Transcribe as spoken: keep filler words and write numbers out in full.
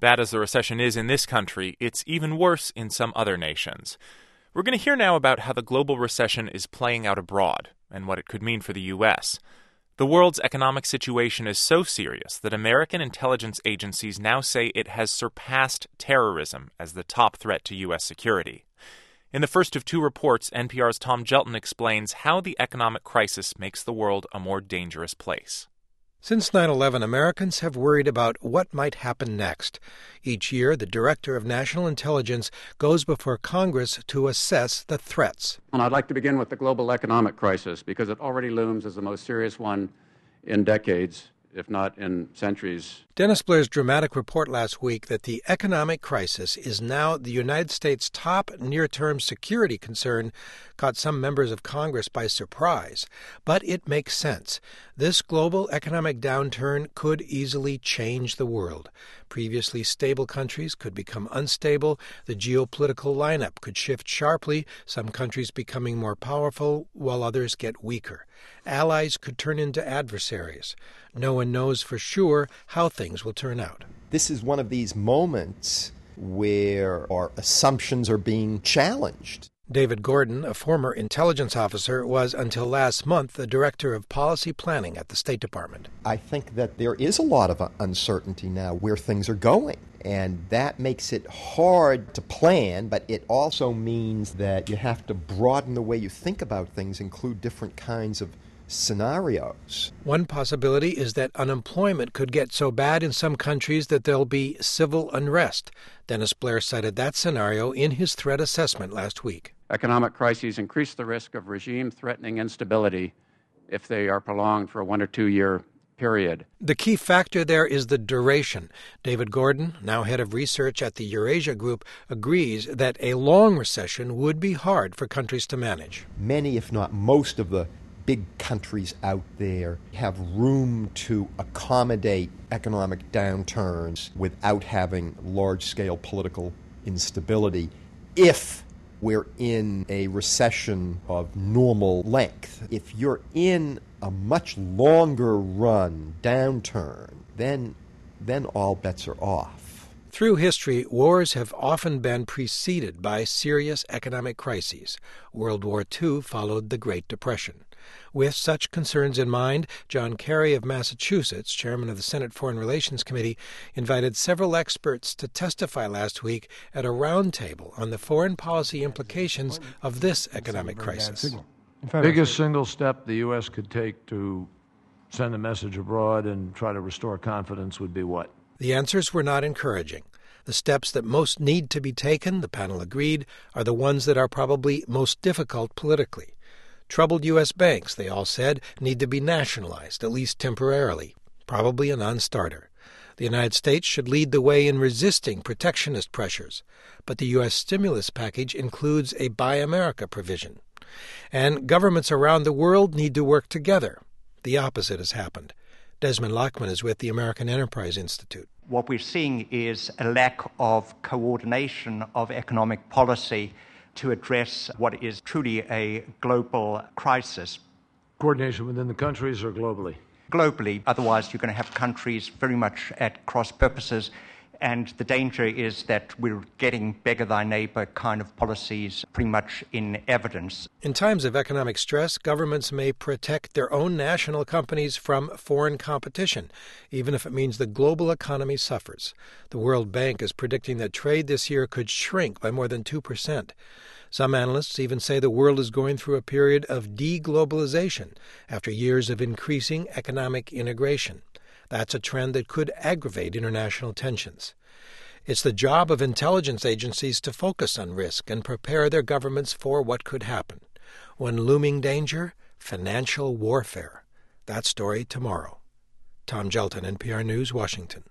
Bad as the recession is in this country, it's even worse in some other nations. We're going to hear now about how the global recession is playing out abroad and what it could mean for the U S. The world's economic situation is so serious that American intelligence agencies now say it has surpassed terrorism as the top threat to U S security. In the first of two reports, N P R's Tom Gelton explains how the economic crisis makes the world a more dangerous place. Since nine eleven, Americans have worried about what might happen next. Each year, the Director of National Intelligence goes before Congress to assess the threats. And I'd like to begin with the global economic crisis, because it already looms as the most serious one in decades, if not in centuries. Dennis Blair's dramatic report last week that the economic crisis is now the United States' top near-term security concern caught some members of Congress by surprise. But it makes sense. This global economic downturn could easily change the world. Previously stable countries could become unstable. The geopolitical lineup could shift sharply, some countries becoming more powerful while others get weaker. Allies could turn into adversaries. No one knows for sure how things will turn out. This is one of these moments where our assumptions are being challenged. David Gordon, a former intelligence officer, was until last month the director of policy planning at the State Department. I think that there is a lot of uncertainty now where things are going, and that makes it hard to plan, but it also means that you have to broaden the way you think about things, include different kinds of scenarios. One possibility is that unemployment could get so bad in some countries that there'll be civil unrest. Dennis Blair cited that scenario in his threat assessment last week. Economic crises increase the risk of regime-threatening instability if they are prolonged for a one- or two-year period. The key factor there is the duration. David Gordon, now head of research at the Eurasia Group, agrees that a long recession would be hard for countries to manage. Many, if not most, of the big countries out there have room to accommodate economic downturns without having large-scale political instability if we're in a recession of normal length. If you're in a much longer run downturn, then, then all bets are off. Through history, wars have often been preceded by serious economic crises. World War Two followed the Great Depression. With such concerns in mind, John Kerry of Massachusetts, chairman of the Senate Foreign Relations Committee, invited several experts to testify last week at a roundtable on the foreign policy implications of this economic crisis. The biggest single step the U S could take to send a message abroad and try to restore confidence would be what? The answers were not encouraging. The steps that most need to be taken, the panel agreed, are the ones that are probably most difficult politically. Troubled U S banks, they all said, need to be nationalized, at least temporarily. Probably a non-starter. The United States should lead the way in resisting protectionist pressures. But the U S stimulus package includes a Buy America provision. And governments around the world need to work together. The opposite has happened. Desmond Lachman is with the American Enterprise Institute. What we're seeing is a lack of coordination of economic policy to address what is truly a global crisis. Coordination within the countries or globally? Globally. Otherwise, you're going to have countries very much at cross purposes. And the danger is that we're getting beggar thy neighbor kind of policies pretty much in evidence. In times of economic stress, governments may protect their own national companies from foreign competition, even if it means the global economy suffers. The World Bank is predicting that trade this year could shrink by more than two percent. Some analysts even say the world is going through a period of deglobalization after years of increasing economic integration. That's a trend that could aggravate international tensions. It's the job of intelligence agencies to focus on risk and prepare their governments for what could happen. One looming danger, financial warfare. That story tomorrow. Tom Gelton, N P R News, Washington.